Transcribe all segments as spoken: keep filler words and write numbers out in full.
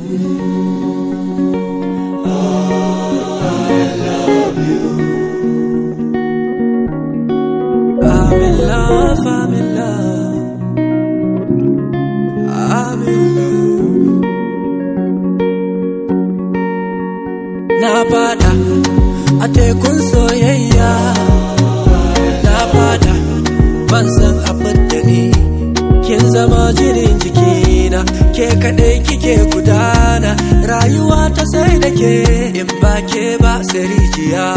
I'm in love, I'm in love, I'm in love. Na fada a tekun soyayya, na fada ban san abin da ni. Kin zama jinin jikina, ke kadai kike gudana. Rayuwa ta sai da ke, in ba ke ba sai rijiya.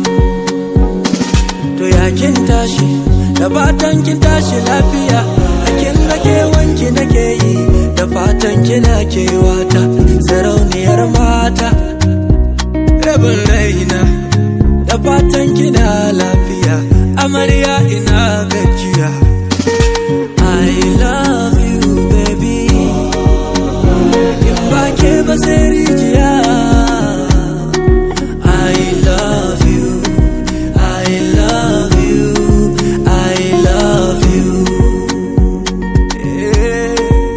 To ya kin tashi, da fatan kin tashi lafiya. A kin ga kewanki nake yi, da fatan kina kewata. Sarauniyar mata, rabin raina, da fatan kina lafiya. Amarya ina gajiya. I love you baby, in ba ke ba sai rijiya. I love you, I love you, I love you, yeah.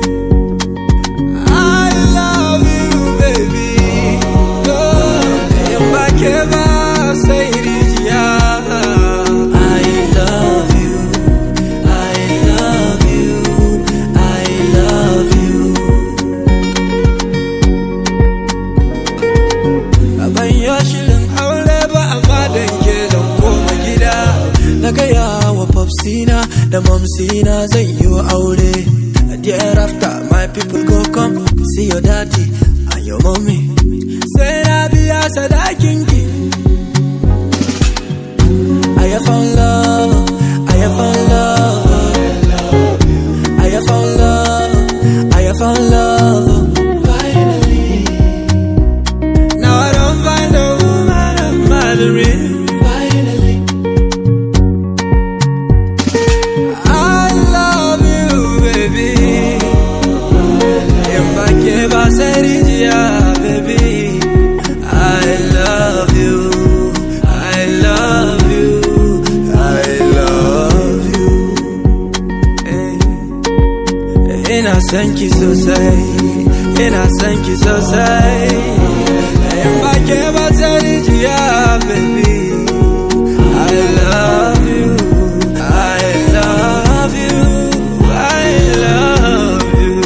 I love you baby, oh, in ba ke ba sai rijiya. I love you, I love you, I love you. Ban yi shirin aure ba amma dan ke zan koma gida. Na gaya wa popsina da momsina zan yi aure. A year after my people go come see your daddy and your mommy. Sai na biya sadakin ki. I have found love, I have found love, I have found love, I have found love. Finally, now I don't find a woman I'm marrying. Finally, I love you, baby. In my cave, I said it, yeah, baby. I love you, I love you, I love you. Hey. Ina son ki sosai, ina son ki sosai. In ba ke ba sai rijiya, baby. I love you, I love you, I love you.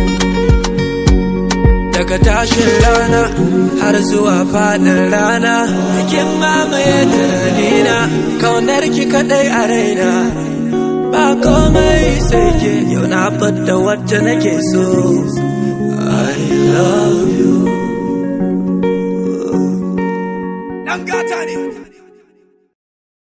Daga tashin rana har zuwa faɗin rana, kin mamaye tunanina. Kaunar ki kadai a raina, ba komai sai ke. Yau na fadda wacce nake so. I love you. Dan gata ne.